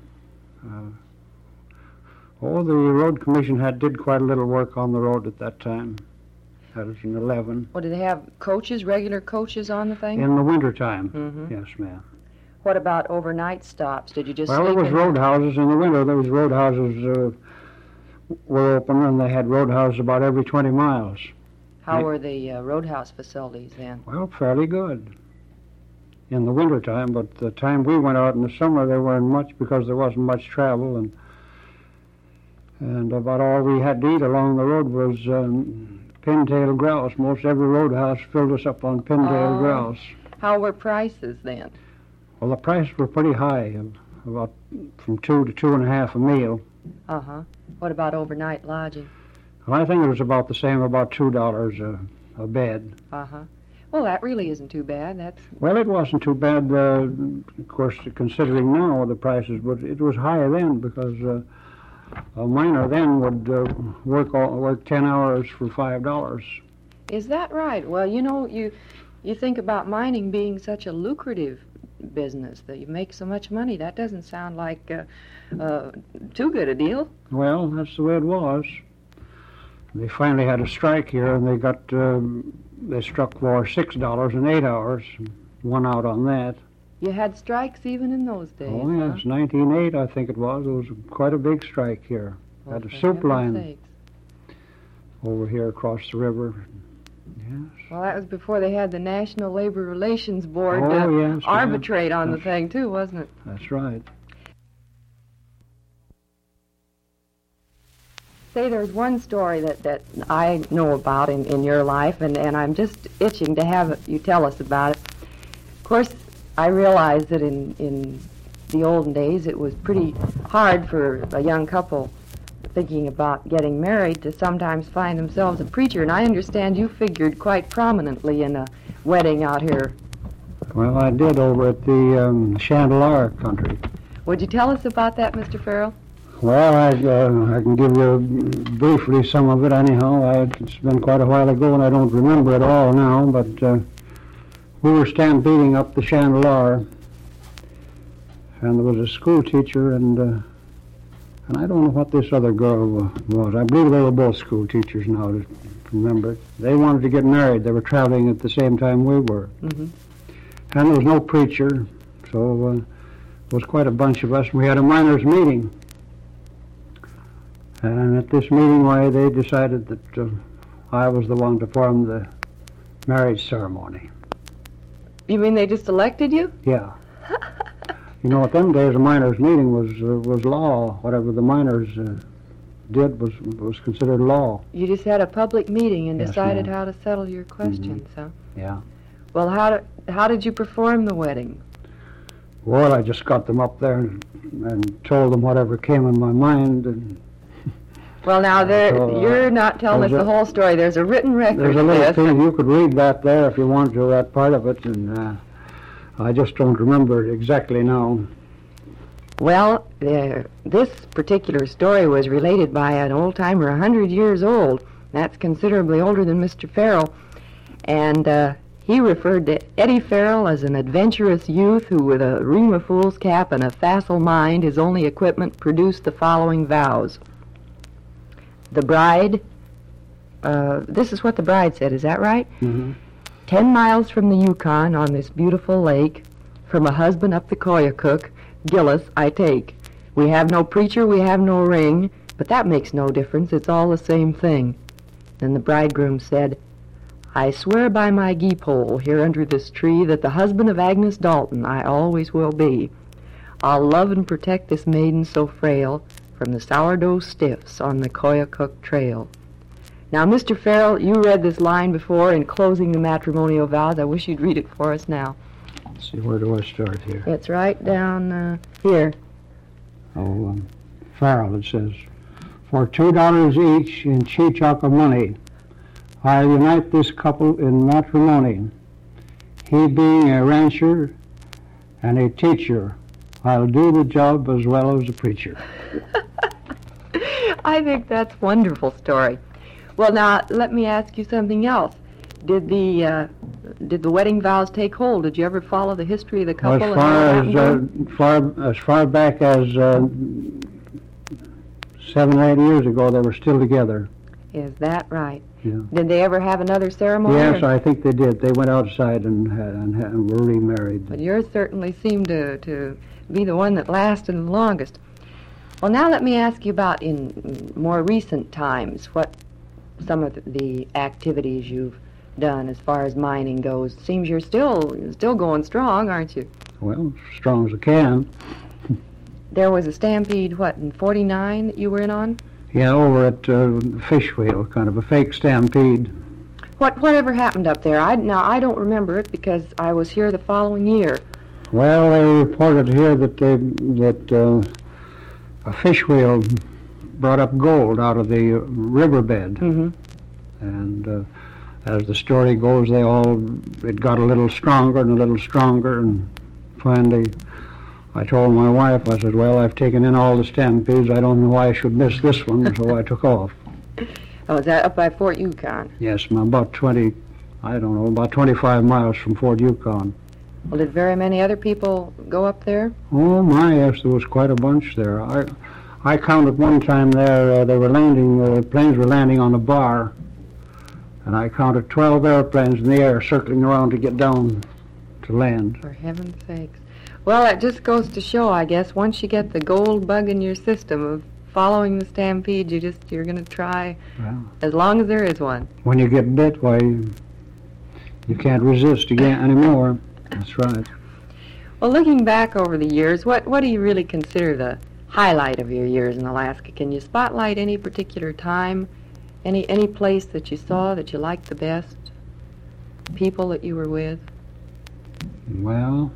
The road commission did quite a little work on the road at that time. That was in 11. Well, did they have coaches, regular coaches on the thing? In the wintertime, Mm-hmm. yes, ma'am. What about overnight stops? Did you just Well, sleep there was in roadhouses in the winter. There was roadhouses were open, and they had roadhouses about every 20 miles. How were the roadhouse facilities then? Well, fairly good in the wintertime, but the time we went out in the summer, there weren't much because there wasn't much travel, and about all we had to eat along the road was pintail grouse. Most every roadhouse filled us up on pintail grouse. How were prices then? Well, the prices were pretty high, about from $2 to $2.50 a meal. Uh-huh. What about overnight lodging? Well, I think it was about the same, about $2 a bed. Uh-huh. Well, that really isn't too bad. Well, it wasn't too bad, of course, considering now the prices, but it was higher then because a miner then would work 10 hours for $5. Is that right? Well, you know, You think about mining being such a lucrative business, that you make so much money. That doesn't sound like too good a deal. Well, that's the way it was. They finally had a strike here, and they struck for $6 in 8 hours, and won out on that. You had strikes even in those days. Oh, yes, 1908, I think it was. It was quite a big strike here. Huh? Had a For soup heaven's line sakes. over here across the river. Yes. Well, that was before they had the National Labor Relations Board Yes, arbitrate on the that's- thing, too, wasn't it? That's right. Say, there's one story that I know about in your life, and I'm just itching to have you tell us about it. Of course, I realize that in the olden days it was pretty hard for a young couple thinking about getting married to sometimes find themselves a preacher, and I understand you figured quite prominently in a wedding out here. Well, I did over at the Chandeleur country. Would you tell us about that, Mr. Farrell? Well, I can give you briefly some of it anyhow. It's been quite a while ago, and I don't remember it all now, but we were stampeding up the Chandeleur, and there was a school teacher, and I don't know what this other girl was. I believe they were both school teachers now, to remember. They wanted to get married. They were traveling at the same time we were. Mm-hmm. And there was no preacher, so it was quite a bunch of us. We had a miners' meeting. And at this meeting, they decided that I was the one to perform the marriage ceremony. You mean they just elected you? Yeah. You know, at them days, a miners' meeting was law. Whatever the miners did was considered law. You just had a public meeting and Yes, decided ma'am. how to settle your questions, huh? Yeah. Well, how did you perform the wedding? Well, I just got them up there and told them whatever came in my mind. And Well, now, So, you're not telling us there's the a- whole story. There's a written record there's a of little this. thing. You could read that there if you want to, that part of it. And I just don't remember it exactly now. Well, this particular story was related by an old-timer 100 years old. That's considerably older than Mr. Farrell. And he referred to Eddie Farrell as an adventurous youth who, with a ream of fool's cap and a facile mind, his only equipment, produced the following vows. The bride, this is what the bride said, is that right? Mm-hmm. 10 miles from the Yukon on this beautiful lake, from a husband up the Koyukuk, Gillis I take. We have no preacher, we have no ring, but that makes no difference, it's all the same thing. Then the bridegroom said, I swear by my gee-pole here under this tree that the husband of Agnes Dalton I always will be. I'll love and protect this maiden so frail from the sourdough stiffs on the Koyukuk trail. Now, Mr. Farrell, you read this line before in closing the matrimonial vows. I wish you'd read it for us now. Let's see, where do I start here? It's right down here. Oh, Farrell, it says, for $2 each in Cheechako money, I unite this couple in matrimony. He being a rancher and a teacher, I'll do the job as well as a preacher. I think that's a wonderful story. Well, now, let me ask you something else. Did the wedding vows take hold? Did you ever follow the history of the couple? As far back as 7 or 8 years ago, they were still together. Is that right? Yeah. Did they ever have another ceremony? Yes, or- I think they did. They went outside and were remarried. But yours certainly seemed to be the one that lasted the longest. Well, now let me ask you about in more recent times, what some of the activities you've done as far as mining goes. Seems you're still going strong, aren't you? Well, as strong as I can. There was a stampede, what, in 49 that you were in on? Yeah, over at Fish Wheel, kind of a fake stampede. Whatever happened up there? I don't remember it because I was here the following year. Well, they reported here that a fish wheel brought up gold out of the riverbed. Mm-hmm. And as the story goes, it got a little stronger and a little stronger. And finally, I told my wife, I said, well, I've taken in all the stampedes. I don't know why I should miss this one, so I took off. Oh, is that up by Fort Yukon? Yes, about 20 I don't know, about 25 miles from Fort Yukon. Well, did very many other people go up there? Oh, my, yes, there was quite a bunch there. I counted one time there, they were landing, planes were landing on a bar, and I counted 12 airplanes in the air circling around to get down to land. For heaven's sakes. Well, it just goes to show, I guess, once you get the gold bug in your system of following the stampede, you're going to try as long as there is one. When you get bit, why, you can't resist again anymore. That's right. Well, looking back over the years, what do you really consider the highlight of your years in Alaska? Can you spotlight any particular time, any place that you saw that you liked the best, people that you were with? Well,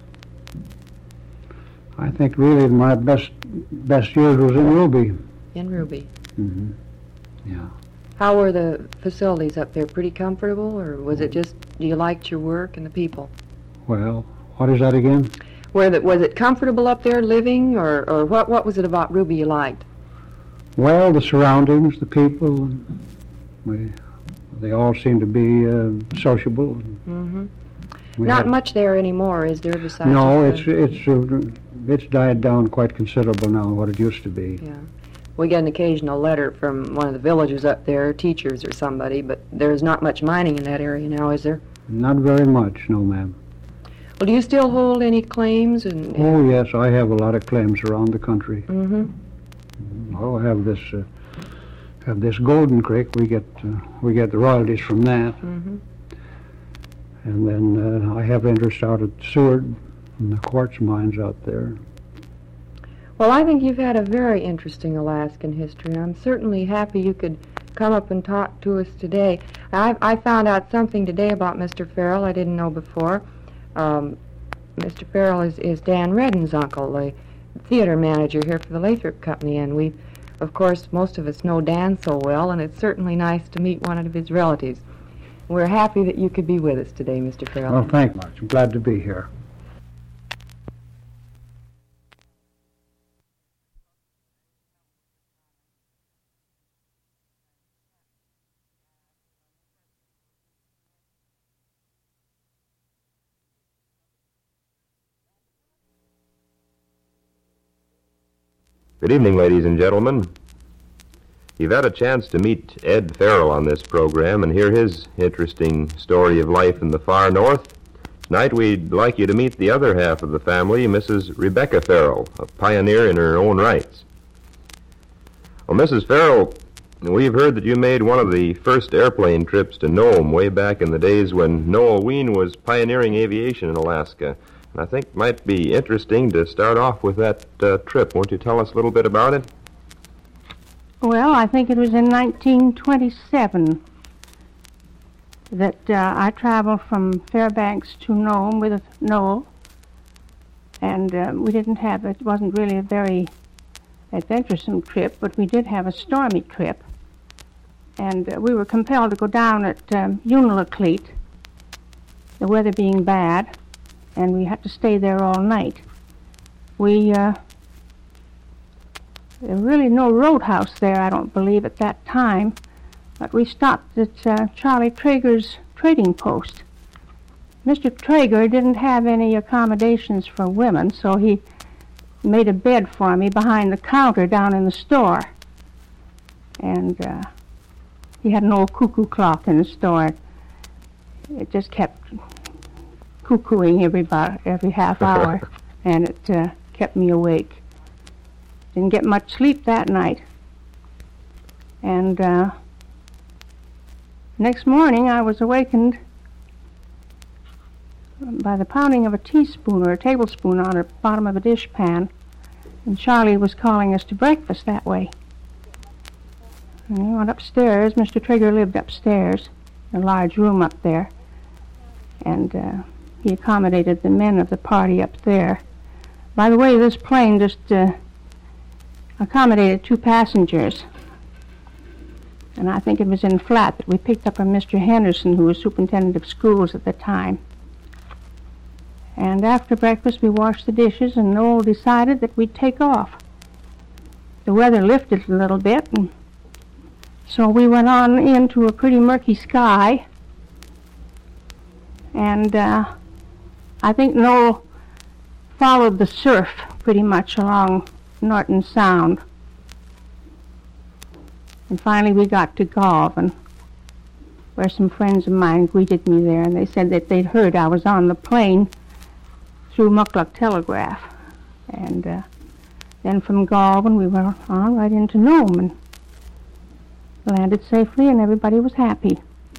I think really my best years was in Ruby. In Ruby. Mm-hmm. Yeah. How were the facilities up there? Pretty comfortable, or was it just you liked your work and the people? Well, what is that again? Was it comfortable up there living, or what was it about Ruby you liked? Well, the surroundings, the people, they all seem to be sociable. Mm-hmm. Not much there anymore, is there? Besides? No, it's died down quite considerable now, what it used to be. Yeah, we get an occasional letter from one of the villagers up there, teachers or somebody, but there's not much mining in that area now, is there? Not very much, no, ma'am. Well, do you still hold any claims? Oh, yes, I have a lot of claims around the country. Mm-hmm. I'll have this Golden Creek. We get the royalties from that. Mm-hmm. And then I have interest out at Seward and the quartz mines out there. Well, I think you've had a very interesting Alaskan history, and I'm certainly happy you could come up and talk to us today. I found out something today about Mr. Farrell I didn't know before. Mr. Farrell is Dan Redden's uncle, the theater manager here for the Lathrop Company, and we, of course, most of us know Dan so well, and it's certainly nice to meet one of his relatives. We're happy that you could be with us today, Mr. Farrell. Well, thank you much. I'm glad to be here. Good evening, ladies and gentlemen. You've had a chance to meet Ed Farrell on this program and hear his interesting story of life in the far north. Tonight we'd like you to meet the other half of the family, Mrs. Rebecca Farrell, a pioneer in her own rights. Well, Mrs. Farrell, we've heard that you made one of the first airplane trips to Nome way back in the days when Noel Wien was pioneering aviation in Alaska. And I think it might be interesting to start off with that trip. Won't you tell us a little bit about it? Well, I think it was in 1927 that I traveled from Fairbanks to Nome with Noel. And it wasn't really a very adventuresome trip, but we did have a stormy trip. And we were compelled to go down at Unalakleet, the weather being bad, and we had to stay there all night. There was really no roadhouse there, I don't believe, at that time, but we stopped at Charlie Traeger's trading post. Mr. Traeger didn't have any accommodations for women, so he made a bed for me behind the counter down in the store. And he had an old cuckoo clock in the store. It just kept cuckooing every half hour, and it kept me awake. Didn't get much sleep that night. And next morning I was awakened by the pounding of a teaspoon or a tablespoon on the bottom of a dishpan, and Charlie was calling us to breakfast that way. And we went upstairs. Mr. Traeger lived upstairs, a large room up there, and he accommodated the men of the party up there. By the way, this plane just accommodated 2 passengers, and I think it was in flat that we picked up a Mr. Henderson, who was superintendent of schools at the time. And after breakfast we washed the dishes, and Noel decided that we'd take off. The weather lifted a little bit, and so we went on into a pretty murky sky, And I think Noel followed the surf pretty much along Norton Sound. And finally we got to Galvin, where some friends of mine greeted me there, and they said that they'd heard I was on the plane through Muckluck Telegraph. And then from Galvin we went on right into Nome and landed safely, and everybody was happy.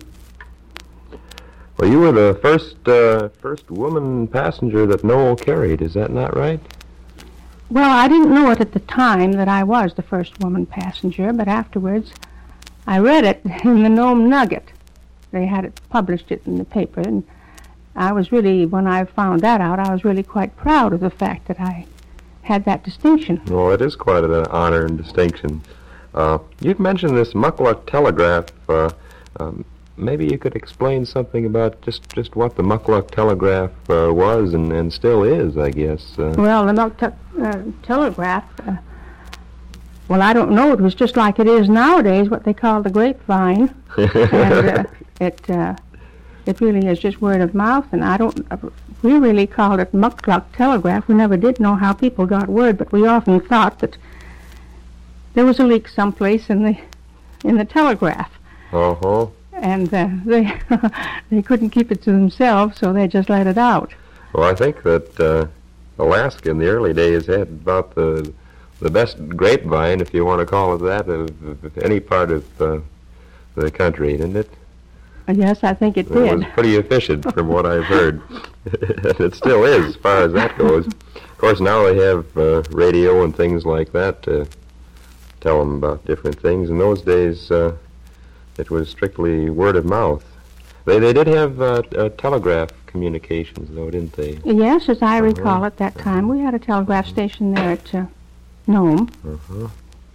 Well, you were the first woman passenger that Noel carried, is that not right? Well, I didn't know it at the time that I was the first woman passenger, but afterwards I read it in the Nome Nugget. They had it published it in the paper, and I was really, when I found that out, I was really quite proud of the fact that I had that distinction. Well, it is quite an honor and distinction. You've mentioned this Muckluck Telegraph. Maybe you could explain something about just what the Muckluck Telegraph was and still is, I guess. Well, the Muckluck Telegraph, well, I don't know. It was just like it is nowadays, what they call the grapevine. And it really is just word of mouth, and we really called it Muckluck Telegraph. We never did know how people got word, but we often thought that there was a leak someplace in the telegraph. Uh-huh. And they couldn't keep it to themselves, so they just let it out. Well, I think that Alaska in the early days had about the best grapevine, if you want to call it that, of any part of the country, didn't it? Yes, I think it did. It was pretty efficient from what I've heard. It still is, as far as that goes. Of course, now they have radio and things like that to tell them about different things. In those days, it was strictly word of mouth. They did have telegraph communications, though, didn't they? Yes, as I recall at that time. We had a telegraph station there at Nome. Uh-huh.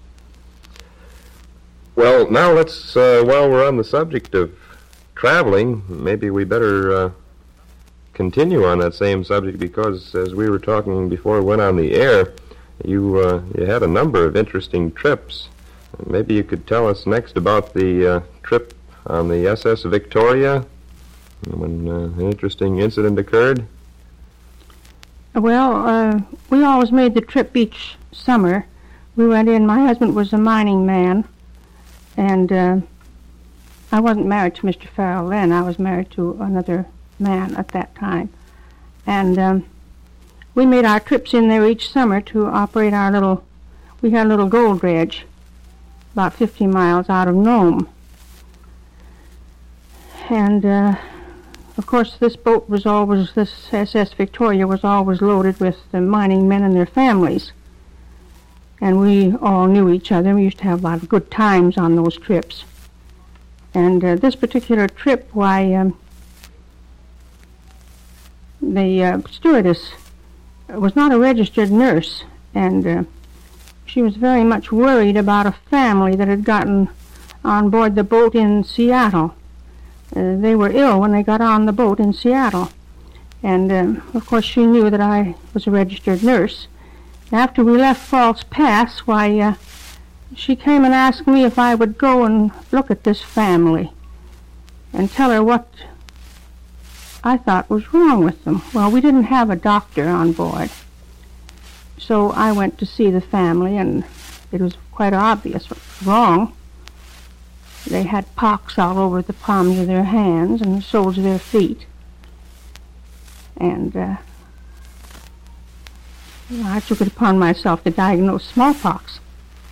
Well, now let's, while we're on the subject of traveling, maybe we better continue on that same subject, because as we were talking before we went on the air, you had a number of interesting trips. Maybe you could tell us next about the trip on the SS Victoria, when an interesting incident occurred. Well, we always made the trip each summer. We went in, my husband was a mining man, and I wasn't married to Mr. Farrell then. I was married to another man at that time. And we made our trips in there each summer to operate we had a little gold dredge about 50 miles out of Nome. And, of course, this SS Victoria was always loaded with the mining men and their families. And we all knew each other. We used to have a lot of good times on those trips. And this particular trip, the stewardess was not a registered nurse, and she was very much worried about a family that had gotten on board the boat in Seattle. They were ill when they got on the boat in Seattle. And, of course, she knew that I was a registered nurse. After we left False Pass, she came and asked me if I would go and look at this family and tell her what I thought was wrong with them. Well, we didn't have a doctor on board, so I went to see the family, and it was quite obvious what was wrong. They had pocks all over the palms of their hands and the soles of their feet. And I took it upon myself to diagnose smallpox.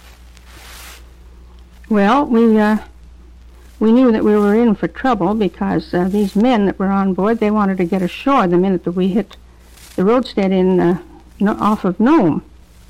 Well, we knew that we were in for trouble, because these men that were on board, they wanted to get ashore the minute that we hit the roadstead off of Nome.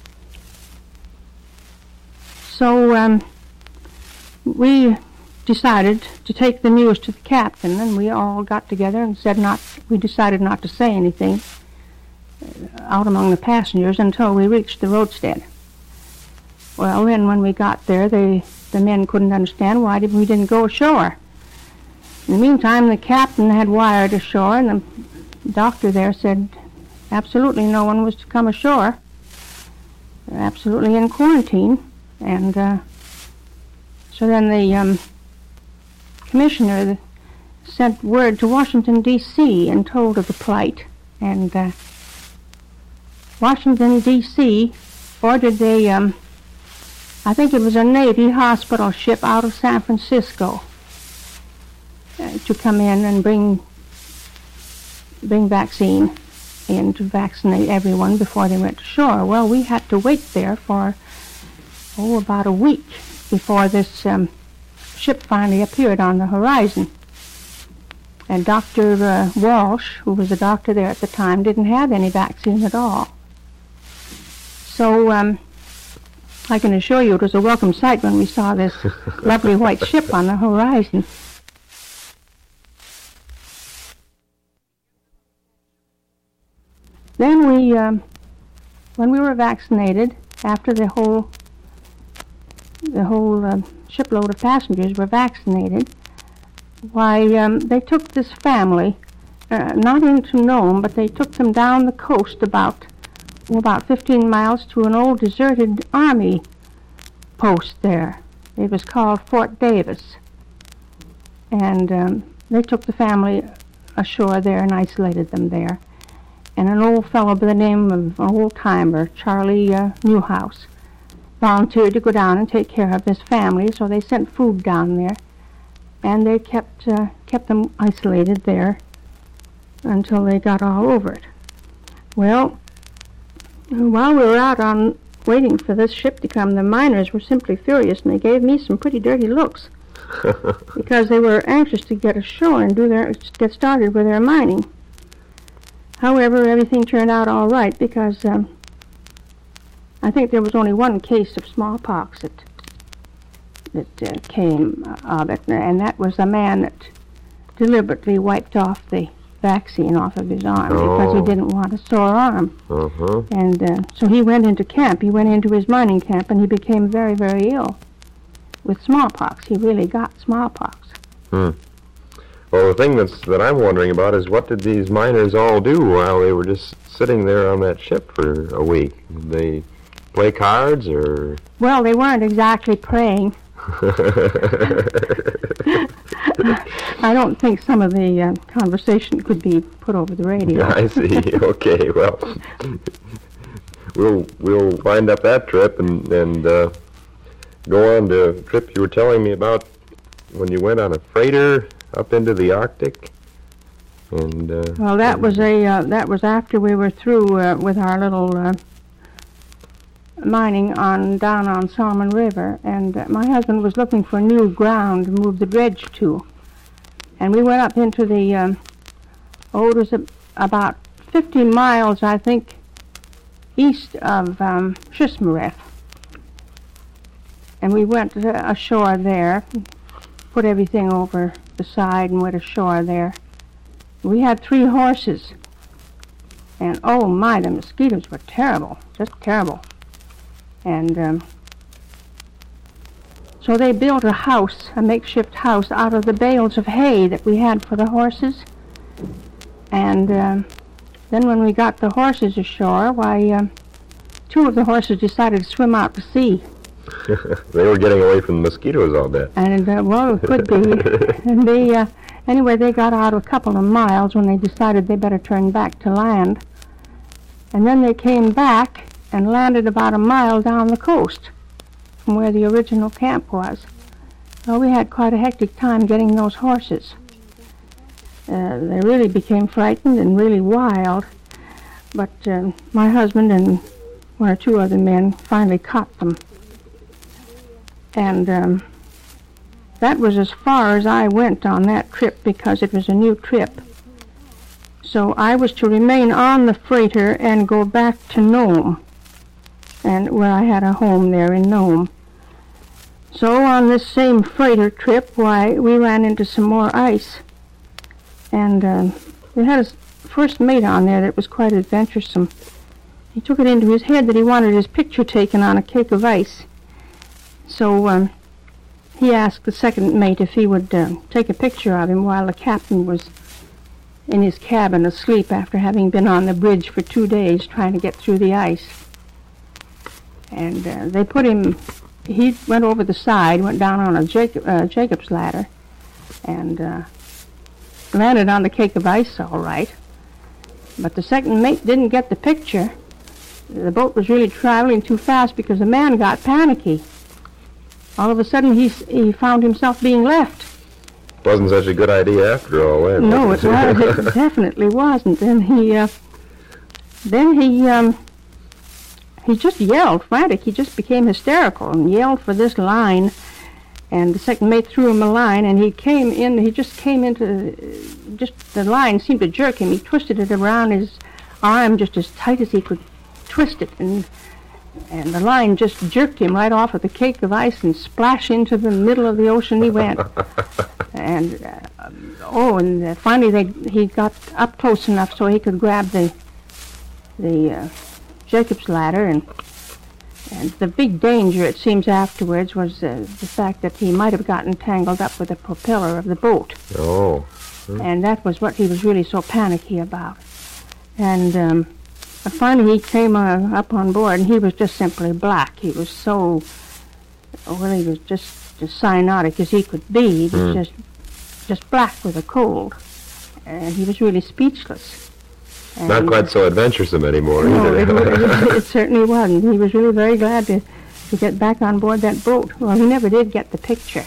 So we decided to take the news to the captain, and we all got together and we decided not to say anything out among the passengers until we reached the roadstead. Well, then when we got there, the men couldn't understand why we didn't go ashore. In the meantime, the captain had wired ashore, and the doctor there said absolutely no one was to come ashore. They're absolutely in quarantine. And so then the commissioner sent word to Washington, D.C. and told of the plight. And Washington, D.C. ordered I think it was a Navy hospital ship out of San Francisco to come in and bring vaccine in to vaccinate everyone before they went to shore. Well, we had to wait there for, about a week before this ship finally appeared on the horizon. And Dr. Walsh, who was a doctor there at the time, didn't have any vaccine at all. So I can assure you it was a welcome sight when we saw this lovely white ship on the horizon. Then when we were vaccinated, after the whole shipload of passengers were vaccinated, they took this family, not into Nome, but they took them down the coast about 15 miles to an old deserted army post there. It was called Fort Davis. And they took the family ashore there and isolated them there. And an old fellow by the name of an old-timer, Charlie Newhouse, volunteered to go down and take care of this family, so they sent food down there. And they kept them isolated there until they got all over it. Well, while we were out on waiting for this ship to come, the miners were simply furious, and they gave me some pretty dirty looks because they were anxious to get ashore and get started with their mining. However, everything turned out all right because I think there was only one case of smallpox that came of it, and that was a man that deliberately wiped off the vaccine off of his arm because he didn't want a sore arm. And so he went into camp. He went into his mining camp, and he became very, very ill with smallpox. He really got smallpox. Well, the thing that I'm wondering about is what did these miners all do while they were just sitting there on that ship for a week? Did they play cards or? Well, they weren't exactly praying. I don't think some of the conversation could be put over the radio. I see. Okay, well, we'll wind up that trip and go on to a trip you were telling me about when you went on a freighter up into the Arctic. And well, that was after we were through with our little mining down on Salmon River, and my husband was looking for new ground to move the dredge to. And we went up into the, it was about 50 miles, I think, east of Shishmaref. And we went ashore there, put everything over the side and went ashore there. We had 3 horses. And oh my, the mosquitoes were terrible, just terrible. And so they built a makeshift house out of the bales of hay that we had for the horses. And then when we got the horses ashore, 2 of the horses decided to swim out to sea. They were getting away from the mosquitoes, I'll bet. And well, it could be. And anyway, they got out a couple of miles when they decided they better turn back to land. And then they came back and landed about a mile down the coast from where the original camp was. Well, we had quite a hectic time getting those horses. They really became frightened and really wild, but my husband and 1 or 2 other men finally caught them. And that was as far as I went on that trip because it was a new trip. So I was to remain on the freighter and go back to Nome, and where I had a home there in Nome. So on this same freighter trip, we ran into some more ice. And we had a first mate on there that was quite adventuresome. He took it into his head that he wanted his picture taken on a cake of ice. So he asked the second mate if he would take a picture of him while the captain was in his cabin asleep after having been on the bridge for 2 days trying to get through the ice. And they put him, he went over the side, went down on a Jacob's ladder, and landed on the cake of ice all right. But the second mate didn't get the picture. The boat was really traveling too fast because the man got panicky. All of a sudden, he found himself being left. Wasn't such a good idea after all, was it? No, it was. It definitely wasn't. And he just yelled frantic. He just became hysterical and yelled for this line. And the second mate threw him a line, and he just came into, the line seemed to jerk him. He twisted it around his arm just as tight as he could twist it, and the line just jerked him right off of the cake of ice and splash into the middle of the ocean he went. And finally he got up close enough so he could grab the Jacob's ladder, and the big danger, it seems afterwards, was the fact that he might have gotten tangled up with the propeller of the boat. Oh. And that was what he was really so panicky about. And finally he came up on board, and he was just simply black. He was so, he was just as cyanotic as he could be. He was just black with a cold. And he was really speechless. And not quite so adventuresome anymore either. No, it certainly wasn't. He was really very glad to get back on board that boat. Well, he never did get the picture.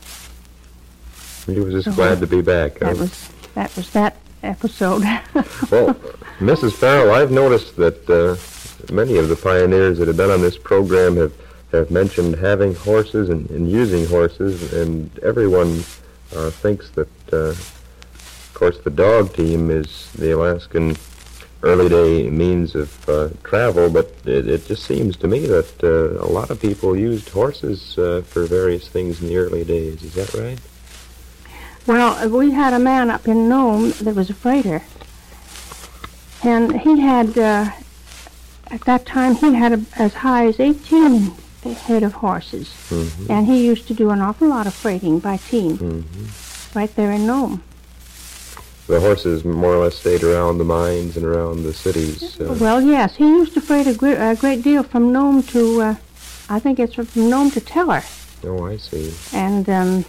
He was just glad to be back. That was that episode. Well, Mrs. Farrell, I've noticed that many of the pioneers that have been on this program have mentioned having horses and using horses, and everyone thinks that, of course, the dog team is the Alaskan early day means of travel, but it just seems to me that a lot of people used horses for various things in the early days. Is that right? Well, we had a man up in Nome that was a freighter, and he had, at that time, he had as high as 18 head of horses, mm-hmm. and he used to do an awful lot of freighting by team, right there in Nome. The horses more or less stayed around the mines and around the cities. Well, yes, he used to freight a great deal from Nome to, I think it's from Nome to Teller. Oh, I see. And,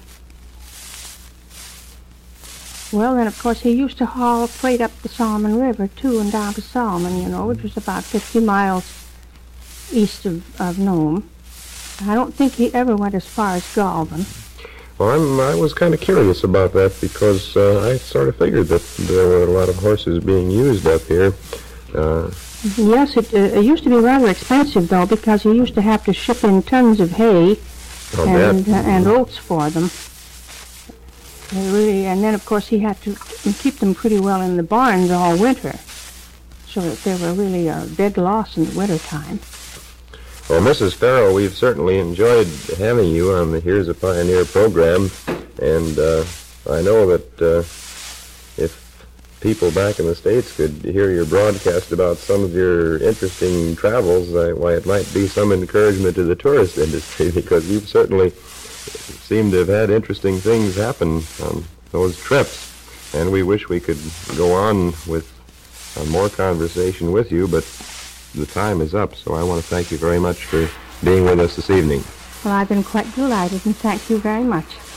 well, then, of course, he used to haul freight up the Solomon River, too, and down to Solomon, which was about 50 miles east of Nome. I don't think he ever went as far as Galvin. Well, I was kind of curious about that because I sort of figured that there were a lot of horses being used up here. Yes, it used to be rather expensive, though, because he used to have to ship in tons of hay and oats for them. And then, of course, he had to keep them pretty well in the barns all winter, so that they were really a dead loss in the wintertime. Well, Mrs. Farrell, we've certainly enjoyed having you on the Here's a Pioneer program, and I know that if people back in the States could hear your broadcast about some of your interesting travels, why, it might be some encouragement to the tourist industry, because you've certainly seemed to have had interesting things happen on those trips, and we wish we could go on with more conversation with you, but the time is up, so I want to thank you very much for being with us this evening. Well, I've been quite delighted, and thank you very much.